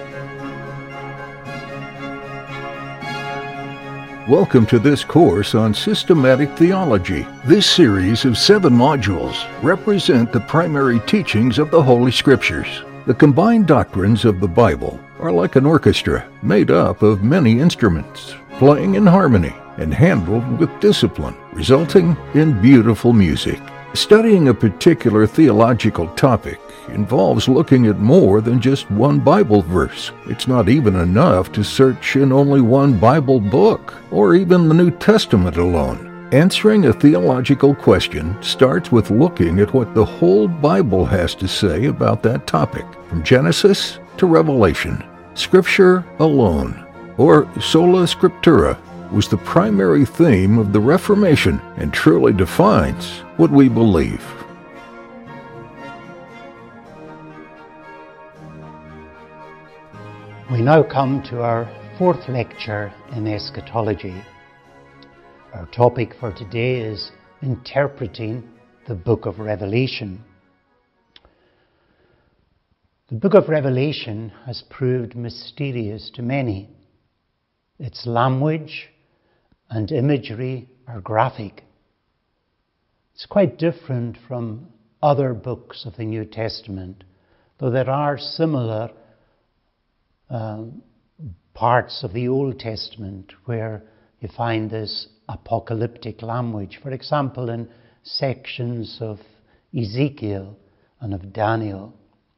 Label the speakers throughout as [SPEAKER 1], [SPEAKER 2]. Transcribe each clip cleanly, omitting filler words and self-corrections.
[SPEAKER 1] Welcome to this course on systematic theology. This series of 7 modules represent the primary teachings of the Holy Scriptures. The combined doctrines of the Bible are like an orchestra made up of many instruments, playing in harmony and handled with discipline, resulting in beautiful music. Studying a particular theological topic involves looking at more than just one Bible verse. It's not even enough to search in only one Bible book, or even the New Testament alone. Answering a theological question starts with looking at what the whole Bible has to say about that topic, from Genesis to Revelation. Scripture alone, or sola scriptura, was the primary theme of the Reformation and truly defines what we believe.
[SPEAKER 2] We now come to our 4th lecture in eschatology. Our topic for today is interpreting the book of Revelation. The book of Revelation has proved mysterious to many. Its language and imagery are graphic. It's quite different from other books of the New Testament, though there are similar parts of the Old Testament where you find this apocalyptic language. For example, in sections of Ezekiel and of Daniel.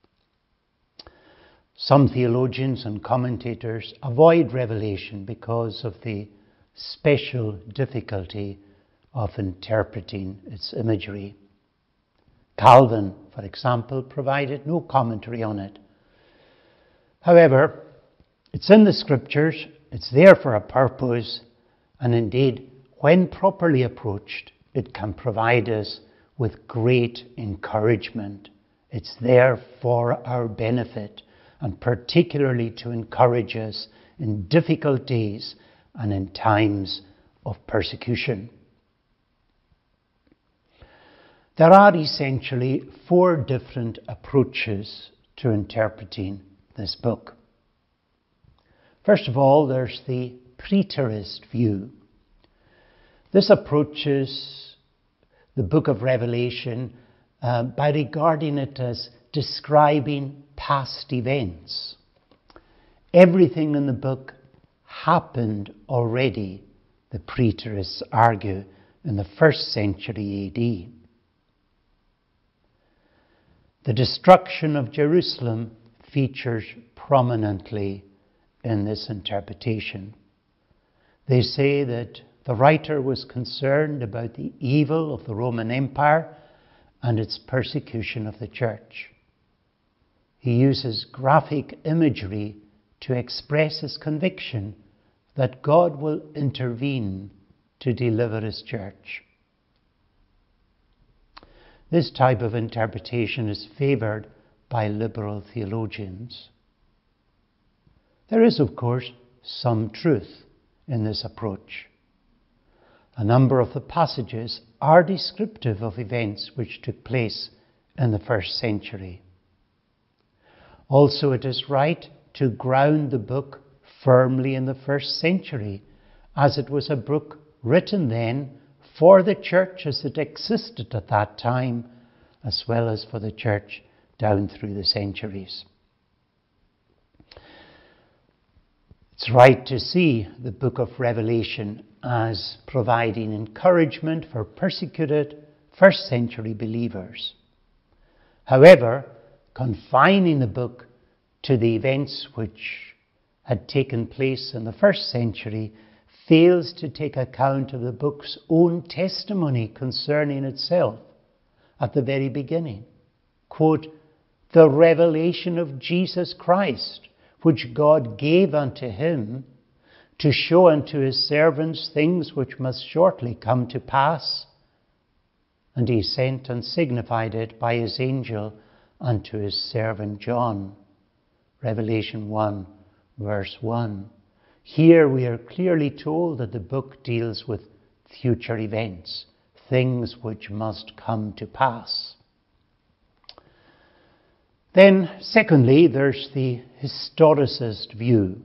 [SPEAKER 2] Some theologians and commentators avoid Revelation because of the special difficulty of interpreting its imagery. Calvin, for example, provided no commentary on it. However, it's in the Scriptures, it's there for a purpose, and indeed, when properly approached, it can provide us with great encouragement. It's there for our benefit, and particularly to encourage us in difficult days and in times of persecution. There are essentially 4 different approaches to interpreting this book. First of all, there's the preterist view. This approaches the book of Revelation by regarding it as describing past events. Everything in the book happened already, the preterists argue, in the 1st century AD. The destruction of Jerusalem features prominently in this interpretation. They say that the writer was concerned about the evil of the Roman Empire and its persecution of the church. He uses graphic imagery to express his conviction that God will intervene to deliver his church. This type of interpretation is favoured by liberal theologians. There is, of course, some truth in this approach. A number of the passages are descriptive of events which took place in the 1st century. Also, it is right to ground the book firmly in the 1st century, as it was a book written then for the church as it existed at that time, as well as for the church down through the centuries. It's right to see the book of Revelation as providing encouragement for persecuted 1st century believers. However, confining the book to the events which had taken place in the 1st century fails to take account of the book's own testimony concerning itself at the very beginning. Quote, "The revelation of Jesus Christ, which God gave unto him to show unto his servants things which must shortly come to pass. And he sent and signified it by his angel unto his servant John." Revelation 1, verse 1. Here we are clearly told that the book deals with future events, things which must come to pass. Then, secondly, there's the historicist view.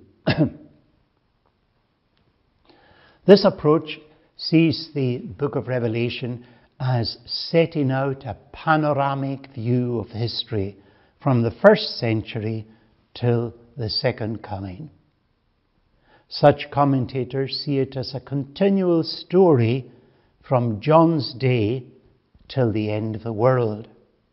[SPEAKER 2] This approach sees the book of Revelation as setting out a panoramic view of history from the first century till the second coming. Such commentators see it as a continual story from John's day till the end of the world.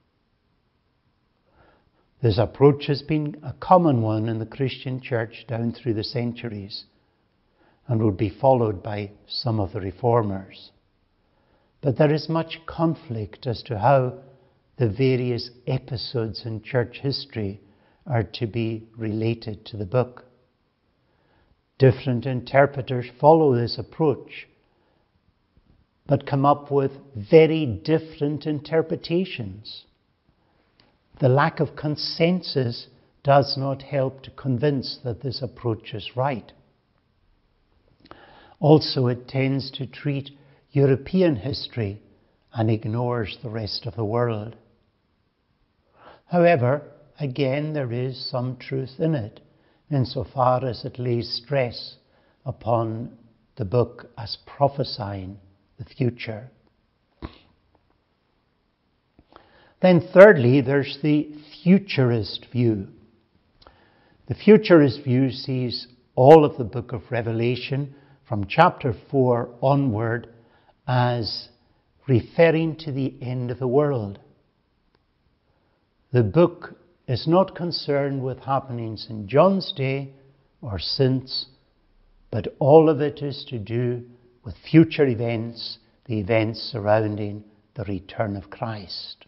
[SPEAKER 2] This approach has been a common one in the Christian church down through the centuries and would be followed by some of the reformers. But there is much conflict as to how the various episodes in church history are to be related to the book. Different interpreters follow this approach, but come up with very different interpretations. The lack of consensus does not help to convince that this approach is right. Also, it tends to treat European history and ignores the rest of the world. However, again, there is some truth in it, insofar as it lays stress upon the book as prophesying the future. Then thirdly, there's the futurist view. The futurist view sees all of the book of Revelation from chapter 4 onward as referring to the end of the world. The book is not concerned with happenings in John's day or since, but all of it is to do with future events, the events surrounding the return of Christ.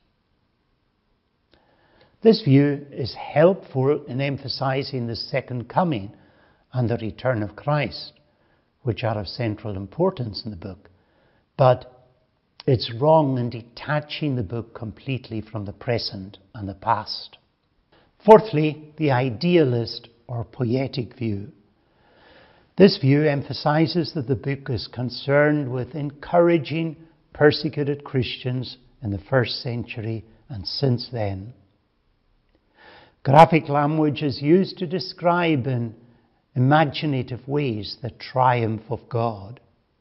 [SPEAKER 2] This view is helpful in emphasizing the second coming and the return of Christ, which are of central importance in the book, but it's wrong in detaching the book completely from the present and the past. Fourthly, the idealist or poetic view. This view emphasizes that the book is concerned with encouraging persecuted Christians in the first century and since then. Graphic language is used to describe in imaginative ways the triumph of God.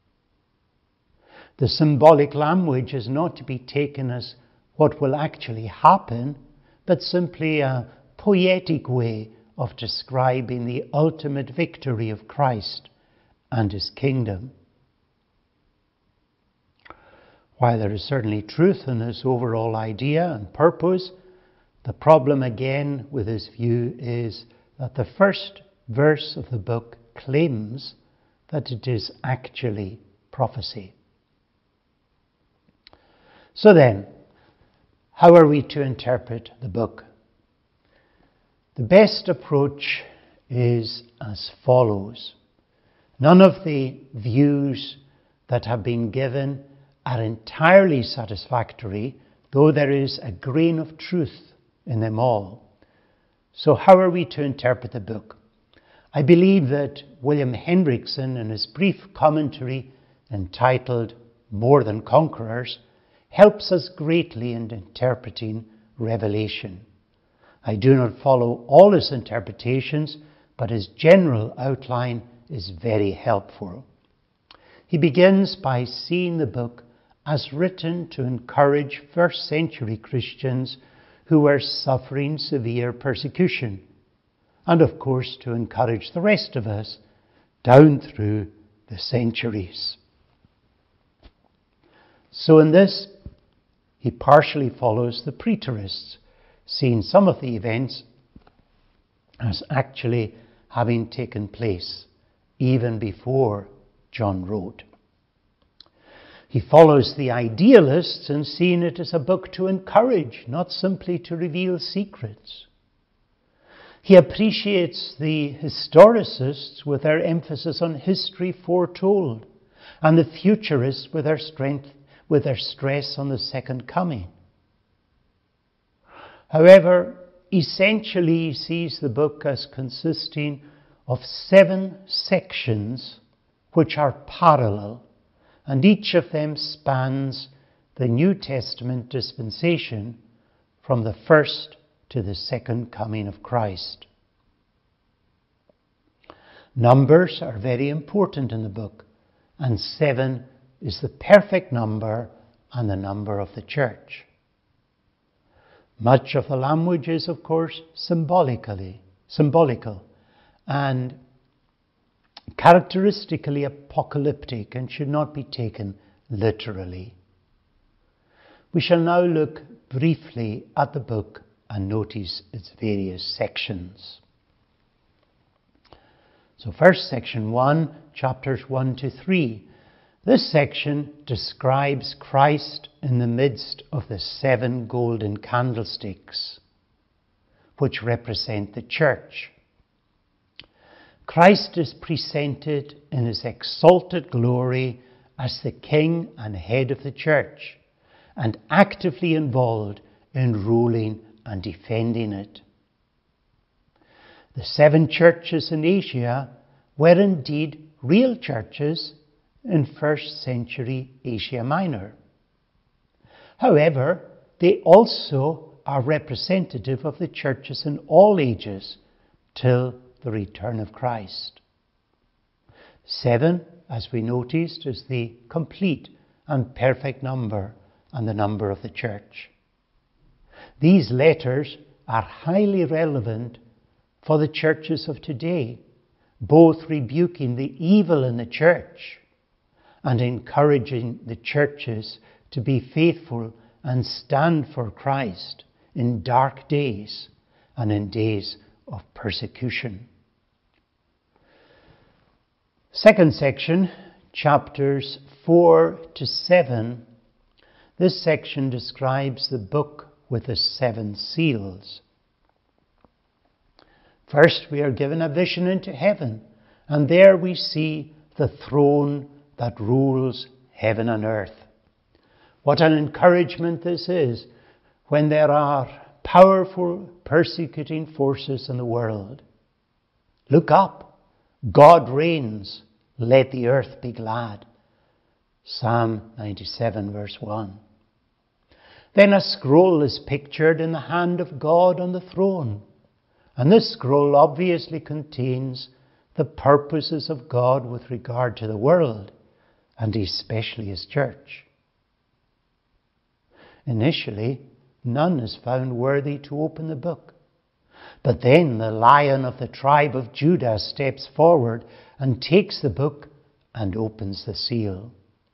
[SPEAKER 2] The symbolic language is not to be taken as what will actually happen, but simply a poetic way of describing the ultimate victory of Christ and his kingdom. While there is certainly truth in this overall idea and purpose, the problem again with this view is that the first verse of the book claims that it is actually prophecy. So then, how are we to interpret the book? The best approach is as follows. None of the views that have been given are entirely satisfactory, though there is a grain of truth in them all. So how are we to interpret the book? I believe that William Hendrickson, in his brief commentary entitled More Than Conquerors, helps us greatly in interpreting Revelation. I do not follow all his interpretations, but his general outline is very helpful. He begins by seeing the book as written to encourage first century Christians who were suffering severe persecution, and of course to encourage the rest of us down through the centuries. So in this, he partially follows the preterists, seeing some of the events as actually having taken place even before John wrote. He follows the idealists in seeing it as a book to encourage, not simply to reveal secrets. He appreciates the historicists with their emphasis on history foretold, and the futurists with their stress on the second coming. However, essentially he sees the book as consisting of 7 sections which are parallel, and each of them spans the New Testament dispensation from the first to the second coming of Christ. Numbers are very important in the book, and 7 is the perfect number and the number of the church. Much of the language is, of course, symbolical and characteristically apocalyptic and should not be taken literally. We shall now look briefly at the book and notice its various sections. So first, section 1, chapters 1 to 3. This section describes Christ in the midst of the 7 golden candlesticks, which represent the church. Christ is presented in his exalted glory as the King and head of the church, and actively involved in ruling and defending it. The 7 churches in Asia were indeed real churches in 1st century Asia Minor. However, they also are representative of the churches in all ages till the return of Christ. 7, as we noticed, is the complete and perfect number and the number of the church. These letters are highly relevant for the churches of today, both rebuking the evil in the church and encouraging the churches to be faithful and stand for Christ in dark days and in days of persecution. Second section, chapters 4 to 7. This section describes the book with the 7 seals. First, we are given a vision into heaven, and there we see the throne that rules heaven and earth. What an encouragement this is when there are powerful persecuting forces in the world. Look up, God reigns, let the earth be glad. Psalm 97 verse 1. Then a scroll is pictured in the hand of God on the throne. And this scroll obviously contains the purposes of God with regard to the world, and especially his church. Initially, none is found worthy to open the book. But then the Lion of the tribe of Judah steps forward and takes the book and opens the seal.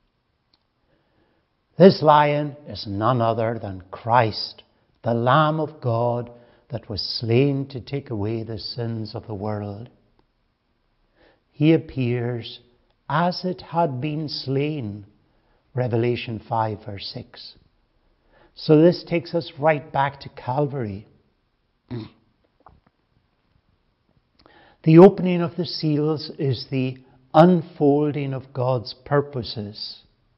[SPEAKER 2] This Lion is none other than Christ, the Lamb of God, that was slain to take away the sins of the world. He appears as it had been slain, Revelation 5 verse 6. So this takes us right back to Calvary. The opening of the seals is the unfolding of God's purposes,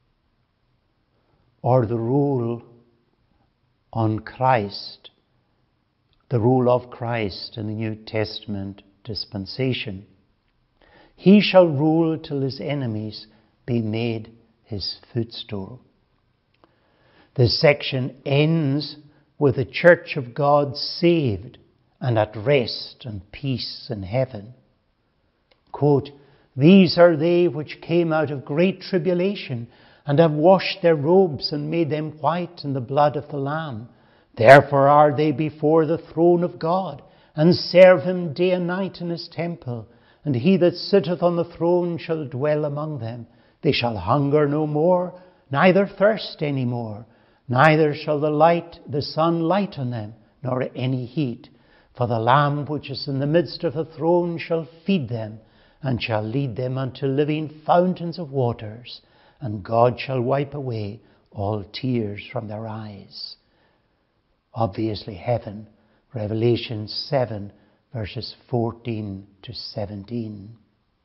[SPEAKER 2] or the rule on Christ, the rule of Christ in the New Testament dispensation. He shall rule till his enemies be made his footstool. This section ends with the church of God saved and at rest and peace in heaven. Quote, "These are they which came out of great tribulation and have washed their robes and made them white in the blood of the Lamb. Therefore are they before the throne of God, and serve him day and night in his temple. And he that sitteth on the throne shall dwell among them. They shall hunger no more, neither thirst any more. Neither shall the sun light on them, nor any heat. For the Lamb which is in the midst of the throne shall feed them, and shall lead them unto living fountains of waters. And God shall wipe away all tears from their eyes." Obviously heaven, Revelation 7 verses 14 to 17.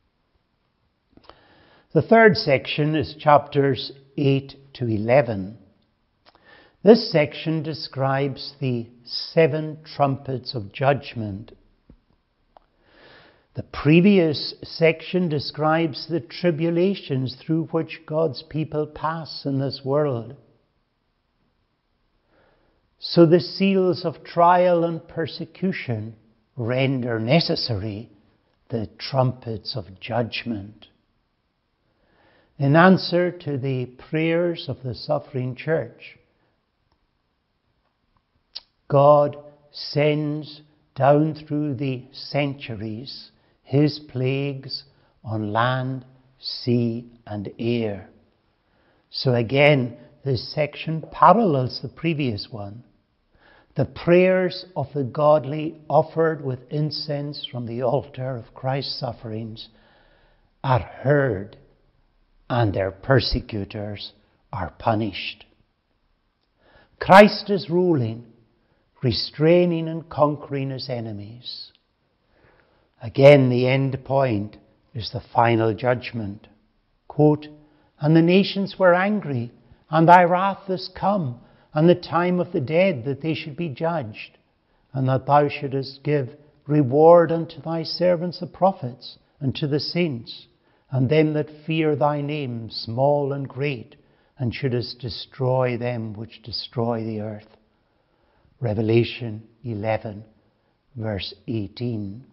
[SPEAKER 2] The third section is chapters 8 to 11. This section describes the 7 trumpets of judgment. The previous section describes the tribulations through which God's people pass in this world. So the seals of trial and persecution render necessary the trumpets of judgment. In answer to the prayers of the suffering church, God sends down through the centuries his plagues on land, sea, and air. So again, this section parallels the previous one. The prayers of the godly offered with incense from the altar of Christ's sufferings are heard, and their persecutors are punished. Christ is ruling, restraining and conquering his enemies. Again, the end point is the final judgment. Quote, "And the nations were angry, and thy wrath is come, and the time of the dead, that they should be judged, and that thou shouldest give reward unto thy servants the prophets, and to the saints, and them that fear thy name, small and great, and shouldest destroy them which destroy the earth." Revelation 11, verse 18.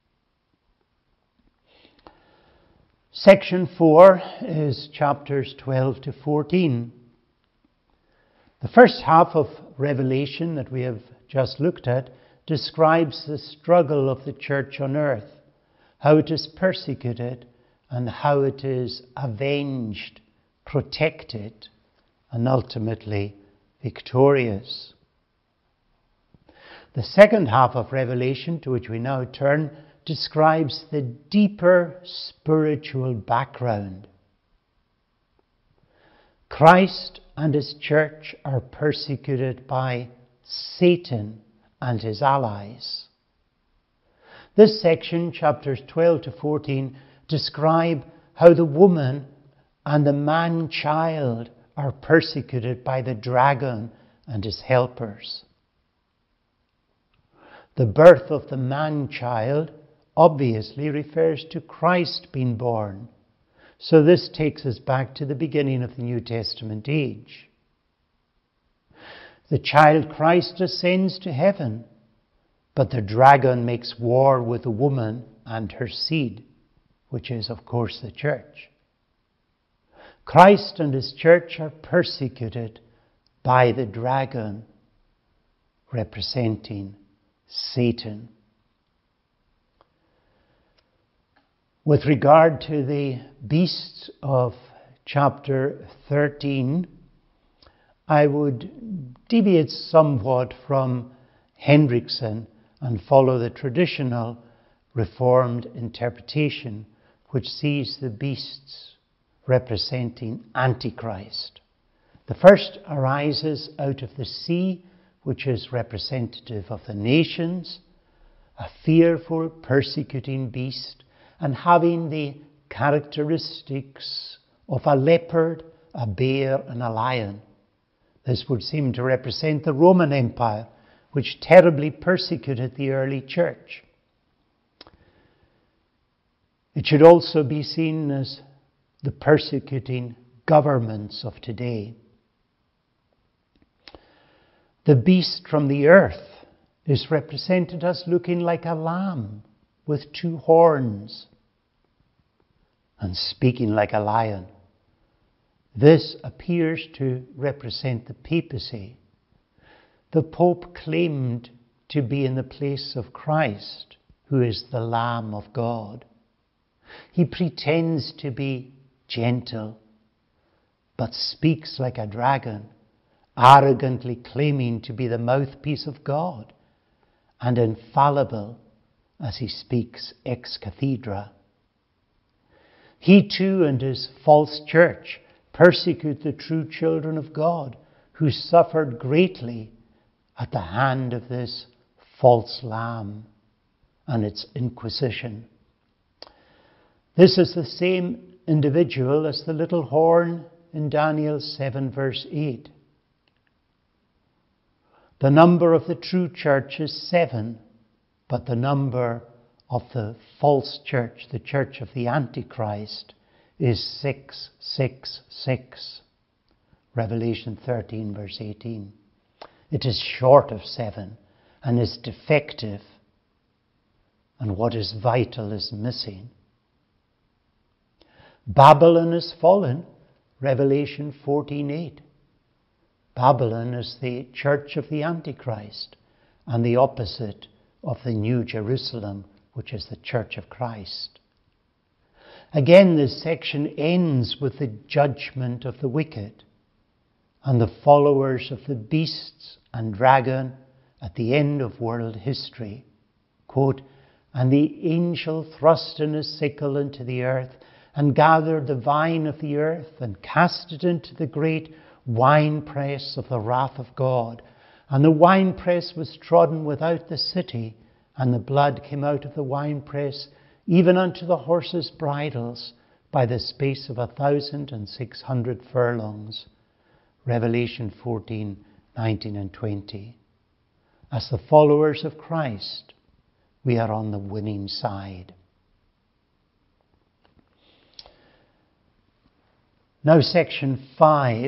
[SPEAKER 2] Section 4 is chapters 12 to 14. The first half of Revelation that we have just looked at describes the struggle of the church on earth, how it is persecuted, and how it is avenged, protected, and ultimately victorious. The second half of Revelation, to which we now turn, describes the deeper spiritual background. Christ and his church are persecuted by Satan and his allies. This section, chapters 12 to 14, describe how the woman and the man-child are persecuted by the dragon and his helpers. The birth of the man-child obviously refers to Christ being born. So this takes us back to the beginning of the New Testament age. The child Christ ascends to heaven, but the dragon makes war with the woman and her seed, which is, of course, the church. Christ and his church are persecuted by the dragon, representing Satan. With regard to the beasts of chapter 13, I would deviate somewhat from Hendrickson and follow the traditional Reformed interpretation, which sees the beasts representing Antichrist. The first arises out of the sea, which is representative of the nations, a fearful, persecuting beast, and having the characteristics of a leopard, a bear, and a lion. This would seem to represent the Roman Empire, which terribly persecuted the early church. It should also be seen as the persecuting governments of today. The beast from the earth is represented as looking like a lamb with two horns and speaking like a lion. This appears to represent the papacy. The Pope claimed to be in the place of Christ, who is the Lamb of God. He pretends to be gentle, but speaks like a dragon, arrogantly claiming to be the mouthpiece of God, and infallible as he speaks ex cathedra. He too and his false church persecute the true children of God, who suffered greatly at the hand of this false lamb and its inquisition. This is the same individual as the little horn in Daniel 7 verse 8. The number of the true church is 7, but the number of the false church, the church of the Antichrist, is 666. Revelation 13 verse 18. It is short of 7 and is defective, and what is vital is missing. Babylon is fallen, Revelation 14:8. Babylon is the church of the Antichrist and the opposite of the New Jerusalem, which is the church of Christ. Again, this section ends with the judgment of the wicked and the followers of the beasts and dragon at the end of world history. Quote, "And the angel thrust in his sickle into the earth, and gathered the vine of the earth, and cast it into the great winepress of the wrath of God. And the winepress was trodden without the city, and the blood came out of the winepress, even unto the horses' bridles, by the space of 1,600 furlongs." Revelation 14:19 and 20. As the followers of Christ, we are on the winning side. Now section 5,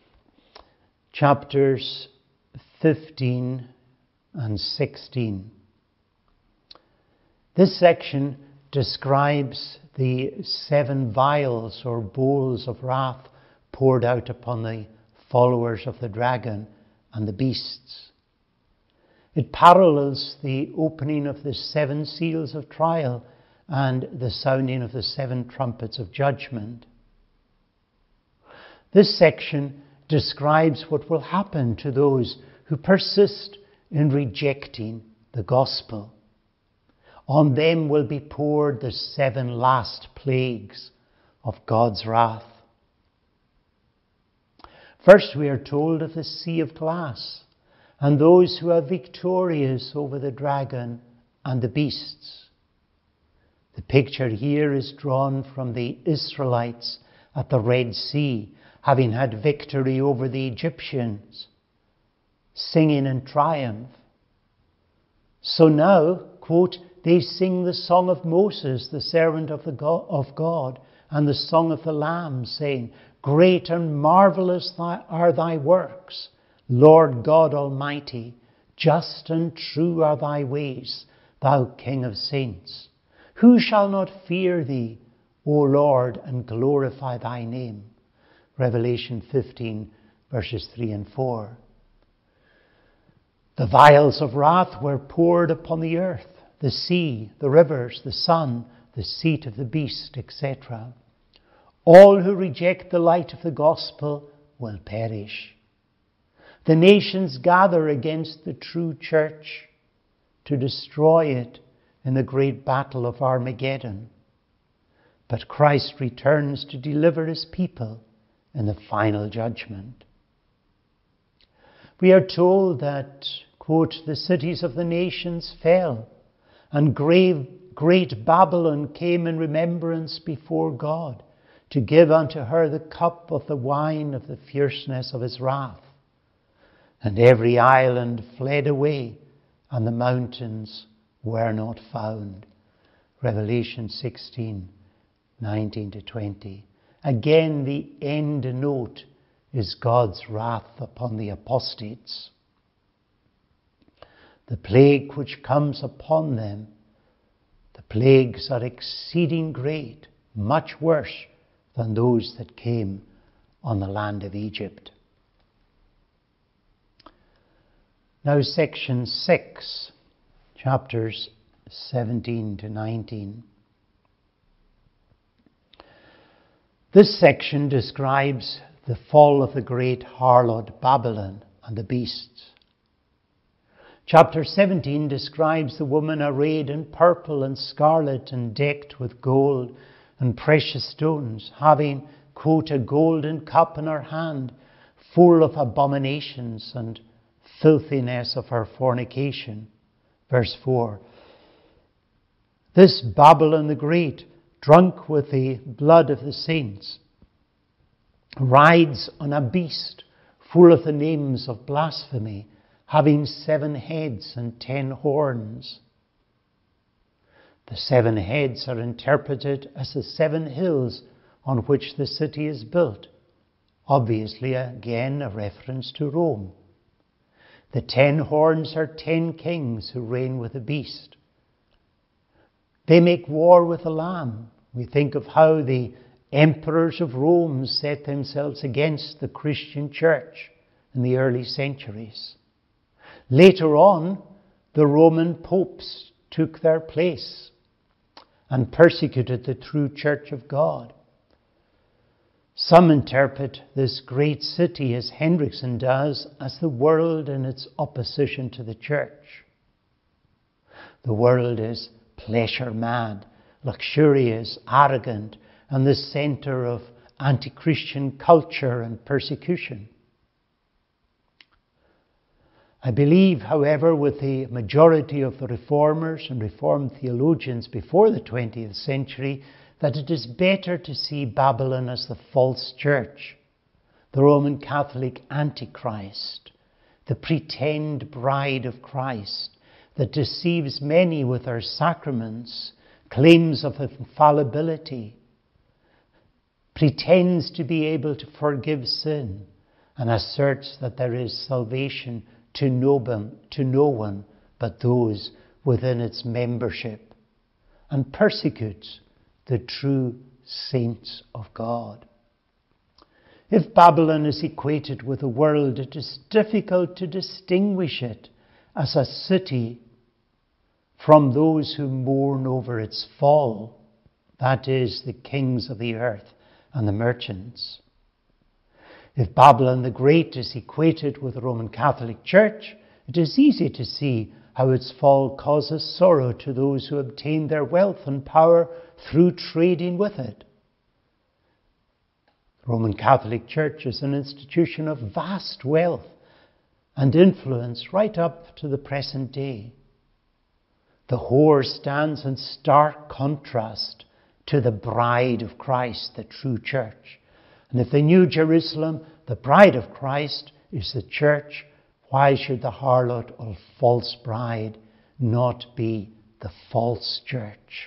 [SPEAKER 2] chapters 15 and 16. This section describes the 7 vials or bowls of wrath poured out upon the followers of the dragon and the beasts. It parallels the opening of the 7 seals of trial and the sounding of the 7 trumpets of judgment. This section describes what will happen to those who persist in rejecting the gospel. On them will be poured the 7 last plagues of God's wrath. First, we are told of the sea of glass and those who are victorious over the dragon and the beasts. The picture here is drawn from the Israelites at the Red Sea, having had victory over the Egyptians, singing in triumph. So now, quote, "they sing the song of Moses, the servant of God, and the song of the Lamb, saying, Great and marvelous are thy works, Lord God Almighty. Just and true are thy ways, thou King of saints. Who shall not fear thee, O Lord, and glorify thy name?" Revelation 15, verses 3 and 4. The vials of wrath were poured upon the earth, the sea, the rivers, the sun, the seat of the beast, etc. All who reject the light of the gospel will perish. The nations gather against the true church to destroy it in the great battle of Armageddon. But Christ returns to deliver his people in the final judgment. We are told that, quote, "the cities of the nations fell, and great Babylon came in remembrance before God, to give unto her the cup of the wine of the fierceness of his wrath. And every island fled away, and the mountains were not found." Revelation 16:19 to 20. Again, the end note is God's wrath upon the apostates. The plague which comes upon them, the plagues are exceeding great, much worse than those that came on the land of Egypt. Now section 6, chapters 17 to 19. This section describes the fall of the great harlot Babylon and the beasts. Chapter 17 describes the woman arrayed in purple and scarlet and decked with gold and precious stones, having, quote, "a golden cup in her hand, full of abominations and filthiness of her fornication." Verse 4. This Babylon the Great, drunk with the blood of the saints, rides on a beast full of the names of blasphemy, having 7 heads and 10 horns. The 7 heads are interpreted as the 7 hills on which the city is built. Obviously, again, a reference to Rome. The 10 horns are 10 kings who reign with the beast. They make war with the Lamb. We think of how the emperors of Rome set themselves against the Christian church in the early centuries. Later on, the Roman popes took their place and persecuted the true church of God. Some interpret this great city, as Hendrickson does, as the world in its opposition to the church. The world is pleasure-mad, luxurious, arrogant, and the center of anti-Christian culture and persecution. I believe, however, with the majority of the reformers and reformed theologians before the 20th century, that it is better to see Babylon as the false church, the Roman Catholic Antichrist, the pretend bride of Christ that deceives many with her sacraments, claims of infallibility, pretends to be able to forgive sin, and asserts that there is salvation to no one but those within its membership, and persecutes the true saints of God. If Babylon is equated with the world, it is difficult to distinguish it as a city from those who mourn over its fall, that is, the kings of the earth and the merchants. If Babylon the Great is equated with the Roman Catholic Church, it is easy to see how its fall causes sorrow to those who obtain their wealth and power through trading with it. The Roman Catholic Church is an institution of vast wealth and influence right up to the present day. The whore stands in stark contrast to the bride of Christ, the true church. And if the New Jerusalem, the bride of Christ, is the church, why should the harlot or false bride not be the false church?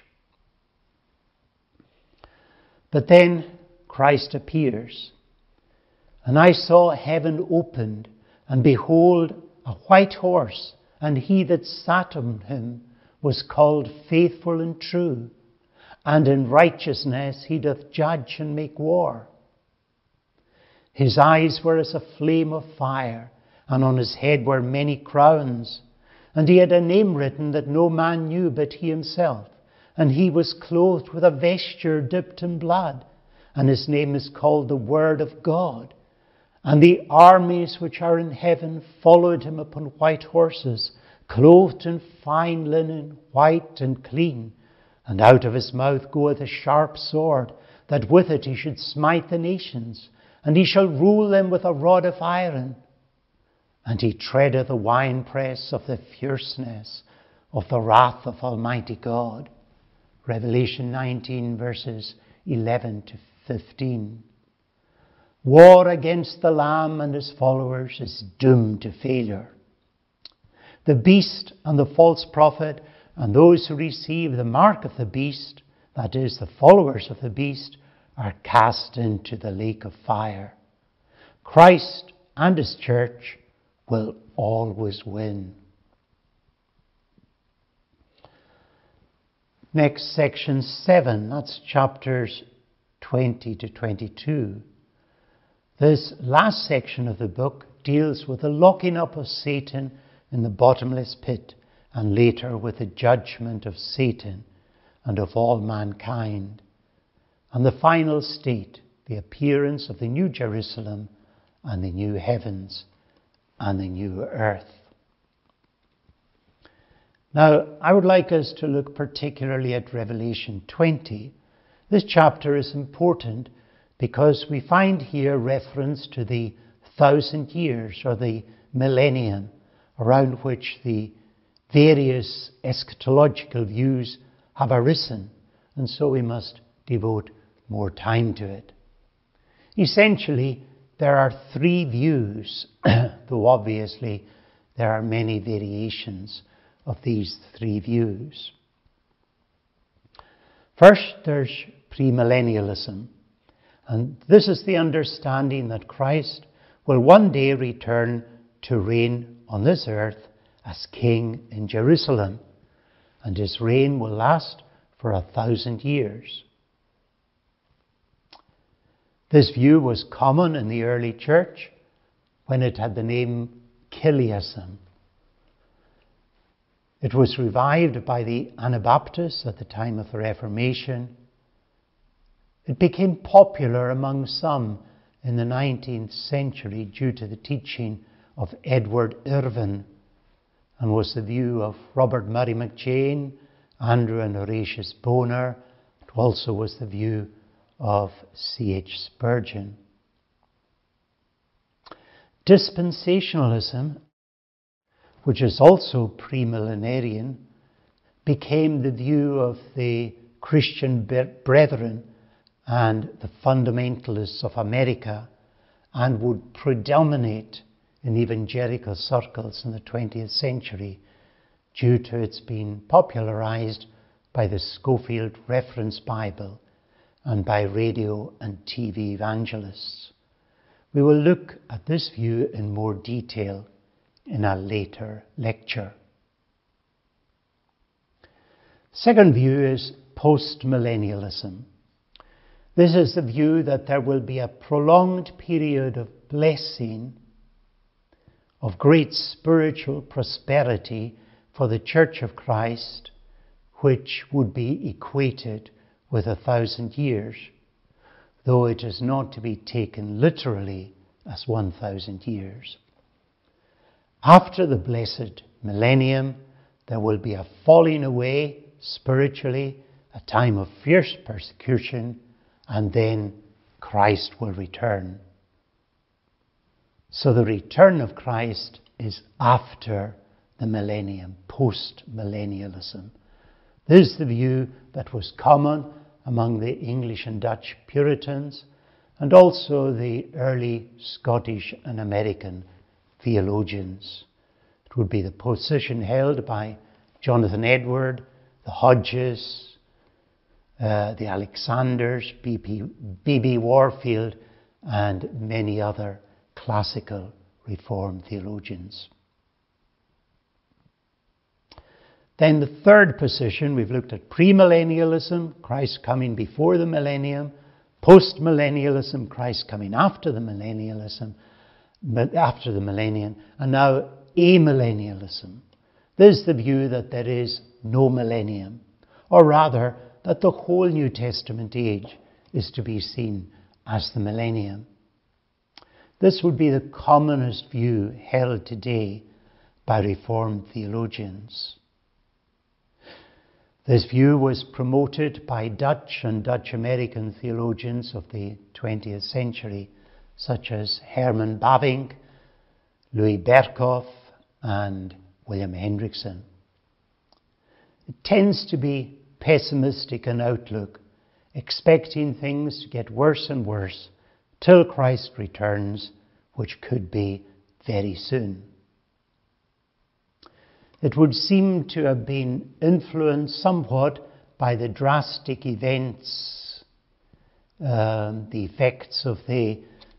[SPEAKER 2] But then Christ appears, and I saw heaven opened, and behold, a white horse, and he that sat on him was called Faithful and True, and in righteousness he doth judge and make war. His eyes were as a flame of fire, and on his head were many crowns. And he had a name written that no man knew but he himself. And he was clothed with a vesture dipped in blood. And his name is called the Word of God. And the armies which are in heaven followed him upon white horses, clothed in fine linen, white and clean. And out of his mouth goeth a sharp sword, that with it he should smite the nations. And he shall rule them with a rod of iron. And he treadeth the winepress of the fierceness of the wrath of Almighty God. Revelation 19 verses 11 to 15. War against the Lamb and his followers is doomed to failure. The beast and the false prophet and those who receive the mark of the beast, that is, the followers of the beast, are cast into the lake of fire. Christ and his church will always win. Next, section 7, that's chapters 20 to 22. This last section of the book deals with the locking up of Satan in the bottomless pit, and later with the judgment of Satan and of all mankind. And the final state, the appearance of the New Jerusalem and the new heavens and the new earth. Now, I would like us to look particularly at Revelation 20. This chapter is important because we find here reference to the 1,000 years or the millennium around which the various eschatological views have arisen, and so we must devote more time to it. Essentially, there are three views, though obviously there are many variations of these three views. First, there's premillennialism, and this is the understanding that Christ will one day return to reign on this earth as king in Jerusalem, and his reign will last for 1,000 years. This view was common in the early church when it had the name Chiliasm. It was revived by the Anabaptists at the time of the Reformation. It became popular among some in the 19th century due to the teaching of Edward Irvine, and was the view of Robert Murray McCheyne, Andrew and Horatius Bonar. It also was the view of C.H. Spurgeon. Dispensationalism, which is also premillenarian, became the view of the Christian Brethren and the fundamentalists of America, and would predominate in evangelical circles in the 20th century due to its being popularized by the Scofield Reference Bible and by radio and TV evangelists. We will look at this view in more detail in a later lecture. Second view is postmillennialism. This is the view that there will be a prolonged period of blessing, of great spiritual prosperity for the Church of Christ, which would be equated with 1,000 years, though it is not to be taken literally as 1,000 years. After the blessed millennium, there will be a falling away spiritually, a time of fierce persecution, and then Christ will return. So the return of Christ is after the millennium, post-millennialism. This is the view that was common among the English and Dutch Puritans, and also the early Scottish and American theologians. It would be the position held by Jonathan Edward, the Hodges, the Alexanders, B.B. Warfield, and many other classical Reformed theologians. Then the third position, we've looked at premillennialism, Christ coming before the millennium, postmillennialism, Christ coming after the millennium, and now amillennialism. This is the view that there is no millennium, or rather that the whole New Testament age is to be seen as the millennium. This would be the commonest view held today by Reformed theologians. This view was promoted by Dutch and Dutch-American theologians of the 20th century, such as Herman Bavinck, Louis Berkhof, and William Hendrickson. It tends to be pessimistic in outlook, expecting things to get worse and worse till Christ returns, which could be very soon. It would seem to have been influenced somewhat by the drastic events, the effects of the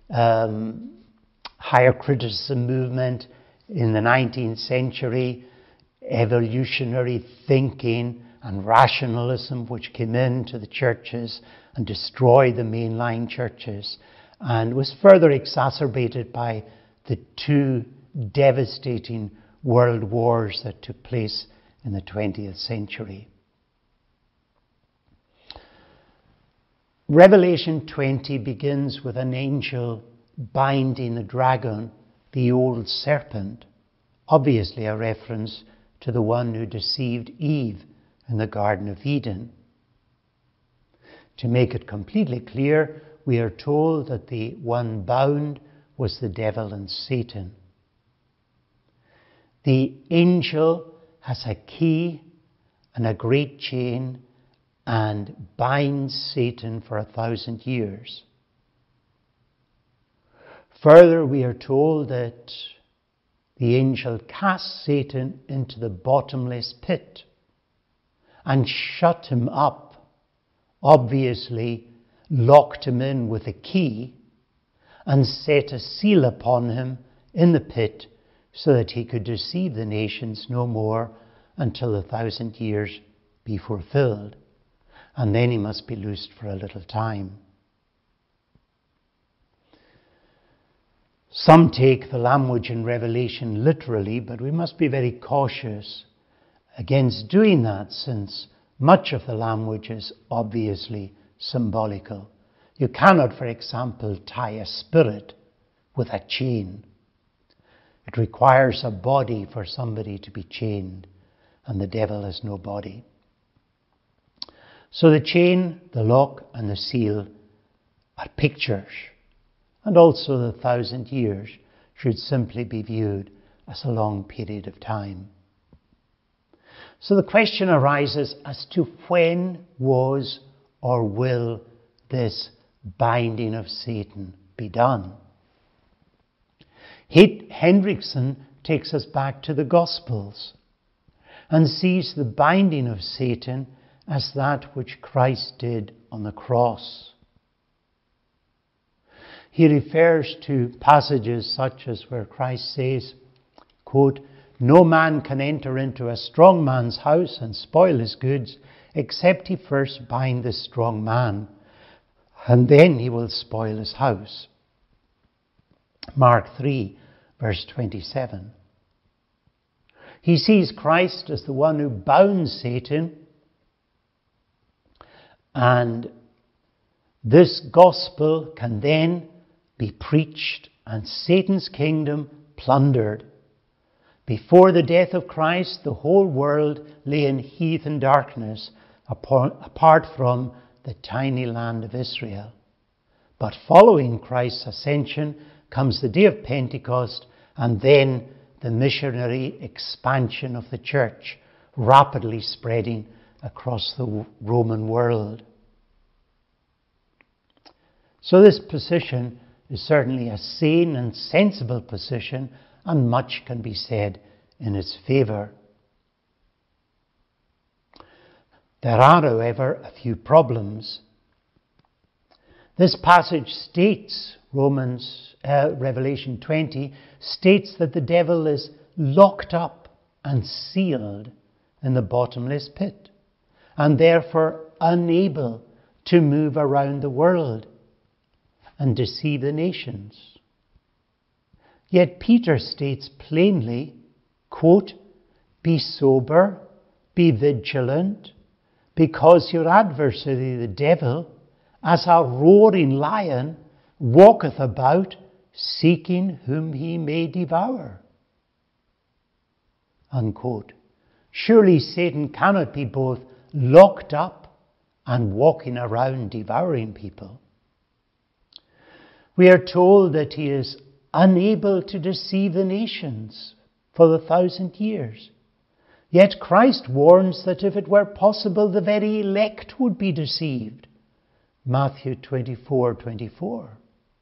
[SPEAKER 2] higher criticism movement in the 19th century, evolutionary thinking and rationalism which came into the churches and destroyed the mainline churches, and was further exacerbated by the two devastating world wars that took place in the 20th century. Revelation 20 begins with an angel binding the dragon, the old serpent, obviously a reference to the one who deceived Eve in the Garden of Eden. To make it completely clear, we are told that the one bound was the devil and Satan. The angel has a key and a great chain and binds Satan for 1,000 years. Further, we are told that the angel cast Satan into the bottomless pit and shut him up, obviously locked him in with a key, and set a seal upon him in the pit so that he could deceive the nations no more until the 1,000 years be fulfilled, and then he must be loosed for a little time. Some take the language in Revelation literally, but we must be very cautious against doing that, since much of the language is obviously symbolical. You cannot, for example, tie a spirit with a chain. It requires a body for somebody to be chained, and the devil has no body. So the chain, the lock, and the seal are pictures, and also the 1,000 years should simply be viewed as a long period of time. So the question arises as to when was or will this binding of Satan be done? Hendrickson takes us back to the Gospels and sees the binding of Satan as that which Christ did on the cross. He refers to passages such as where Christ says, quote, "No man can enter into a strong man's house and spoil his goods, except he first bind the strong man, and then he will spoil his house." Mark 3, verse 27. He sees Christ as the one who bound Satan, and this gospel can then be preached and Satan's kingdom plundered. Before the death of Christ, the whole world lay in heathen darkness, apart from the tiny land of Israel. But following Christ's ascension comes the day of Pentecost, and then the missionary expansion of the church, rapidly spreading across the Roman world. So this position is certainly a sane and sensible position, and much can be said in its favour. There are, however, a few problems. This passage states, Revelation 20, states that the devil is locked up and sealed in the bottomless pit, and therefore unable to move around the world and deceive the nations. Yet Peter states plainly, quote, "Be sober, be vigilant, because your adversary the devil, as a roaring lion, walketh about, seeking whom he may devour." Unquote. Surely Satan cannot be both locked up and walking around devouring people. We are told that he is unable to deceive the nations for the 1,000 years. Yet Christ warns that if it were possible, the very elect would be deceived. Matthew 24:24.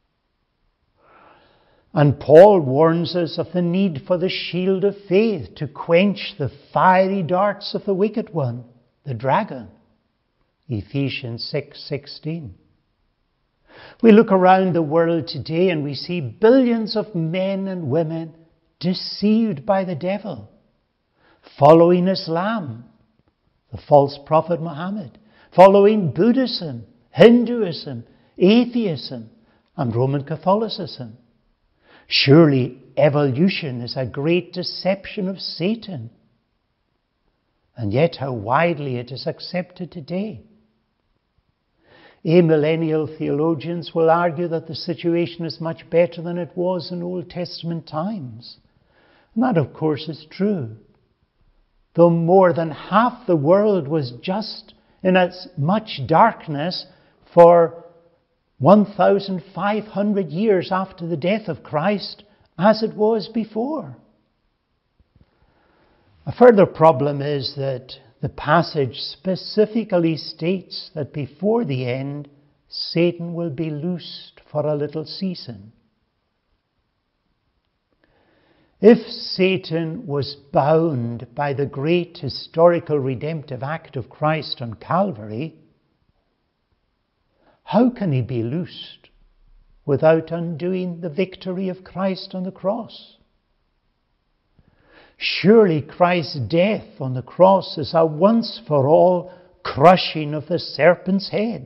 [SPEAKER 2] And Paul warns us of the need for the shield of faith to quench the fiery darts of the wicked one, the dragon. Ephesians 6:16. We look around the world today and we see billions of men and women deceived by the devil, following Islam, the false prophet Muhammad, following Buddhism, Hinduism, atheism, and Roman Catholicism. Surely evolution is a great deception of Satan, and yet how widely it is accepted today. Amillennial theologians will argue that the situation is much better than it was in Old Testament times. And that, of course, is true. Though more than half the world was just in as much darkness for 1,500 years after the death of Christ as it was before. A further problem is that the passage specifically states that before the end, Satan will be loosed for a little season. If Satan was bound by the great historical redemptive act of Christ on Calvary, how can he be loosed without undoing the victory of Christ on the cross? Surely Christ's death on the cross is a once-for-all crushing of the serpent's head.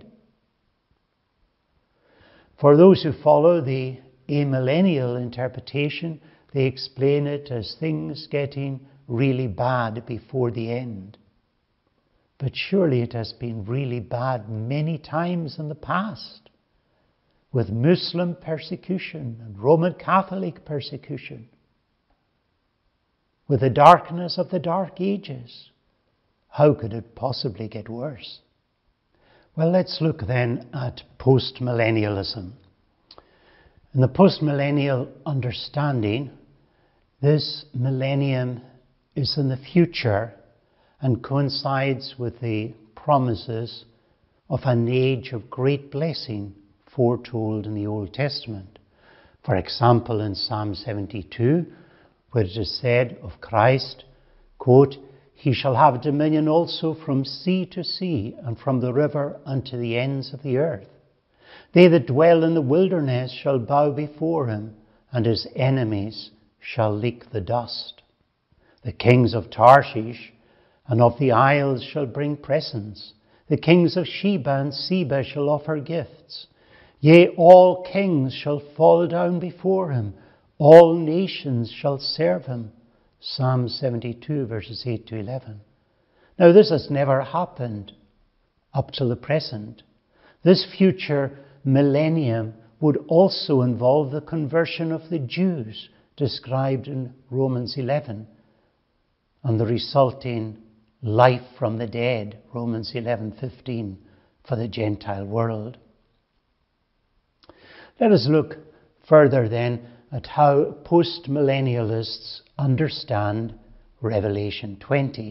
[SPEAKER 2] For those who follow the amillennial interpretation, they explain it as things getting really bad before the end. But surely it has been really bad many times in the past, with Muslim persecution and Roman Catholic persecution, with the darkness of the Dark Ages. How could it possibly get worse? Well, let's look then at postmillennialism. In the postmillennial understanding, this millennium is in the future and coincides with the promises of an age of great blessing foretold in the Old Testament. For example, in Psalm 72, where it is said of Christ, quote, "He shall have dominion also from sea to sea, and from the river unto the ends of the earth. They that dwell in the wilderness shall bow before him, and his enemies shall lick the dust. The kings of Tarshish and of the isles shall bring presents. The kings of Sheba and Seba shall offer gifts. Yea, all kings shall fall down before him. All nations shall serve him." Psalm 72, verses 8 to 11. Now, this has never happened up to the present. This future millennium would also involve the conversion of the Jews, described in Romans 11, and the resulting life from the dead, Romans 11:15, for the Gentile world. Let us look further then at how postmillennialists understand Revelation 20.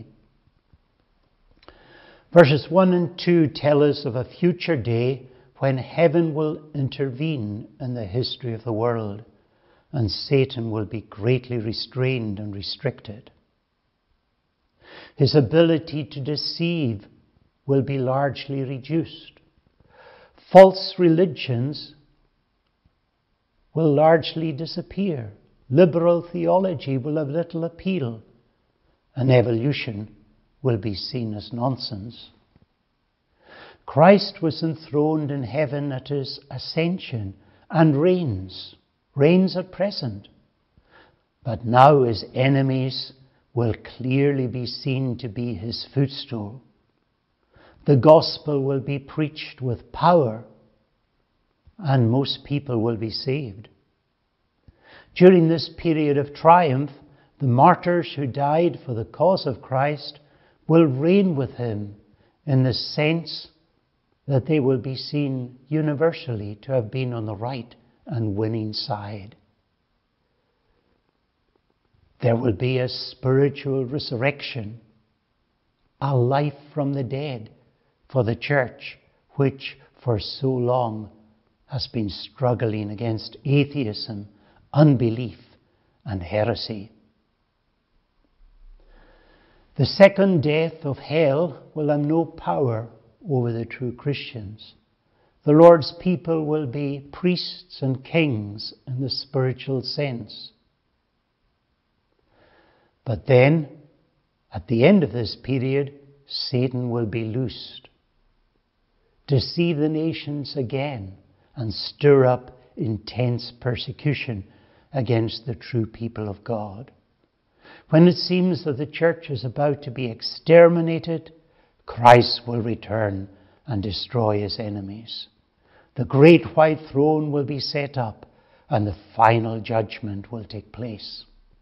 [SPEAKER 2] Verses 1 and 2 tell us of a future day when heaven will intervene in the history of the world, and Satan will be greatly restrained and restricted. His ability to deceive will be largely reduced. False religions will largely disappear. Liberal theology will have little appeal, and evolution will be seen as nonsense. Christ was enthroned in heaven at his ascension and reigns at present. But now his enemies will clearly be seen to be his footstool. The gospel will be preached with power, and most people will be saved. During this period of triumph, the martyrs who died for the cause of Christ will reign with him in the sense that they will be seen universally to have been on the right and winning side. There will be a spiritual resurrection, a life from the dead for the church, which for so long has been struggling against atheism, unbelief, and heresy. The second death of hell will have no power over the true Christians. The Lord's people will be priests and kings in the spiritual sense. But then, at the end of this period, Satan will be loosed, deceive the nations again, and stir up intense persecution against the true people of God. When it seems that the church is about to be exterminated, Christ will return and destroy his enemies. The great white throne will be set up, and the final judgment will take place.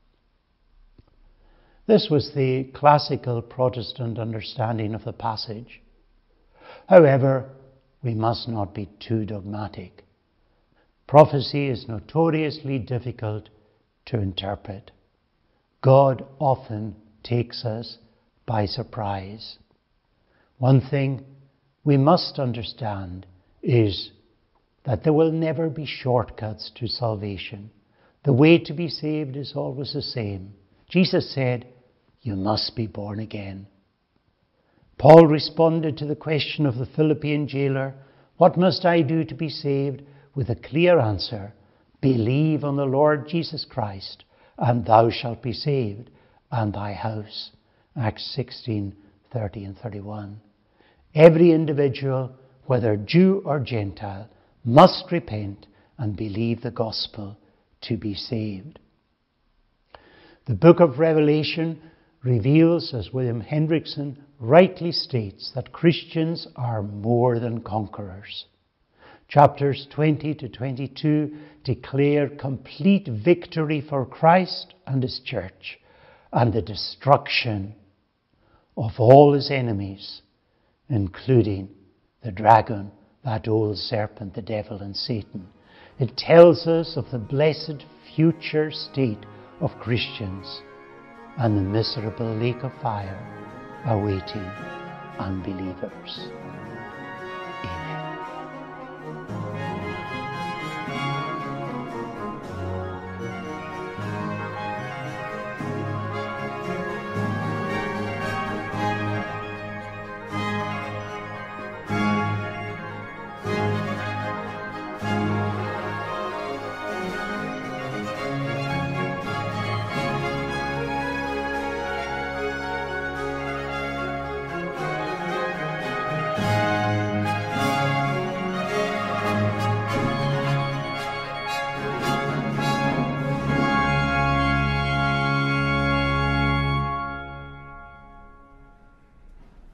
[SPEAKER 2] This was the classical Protestant understanding of the passage. However, we must not be too dogmatic. Prophecy is notoriously difficult to interpret. God often takes us by surprise. One thing we must understand is that there will never be shortcuts to salvation. The way to be saved is always the same. Jesus said, "You must be born again." Paul responded to the question of the Philippian jailer, "What must I do to be saved?" with a clear answer, "Believe on the Lord Jesus Christ, and thou shalt be saved, and thy house. Acts 16:30 and 31. Every individual, whether Jew or Gentile, must repent and believe the gospel to be saved. The book of Revelation reveals, as William Hendrickson rightly states, that Christians are more than conquerors. Chapters 20 to 22 declare complete victory for Christ and His church, and the destruction of all His enemies, including the dragon, that old serpent, the devil and Satan. It tells us of the blessed future state of Christians and the miserable lake of fire awaiting unbelievers.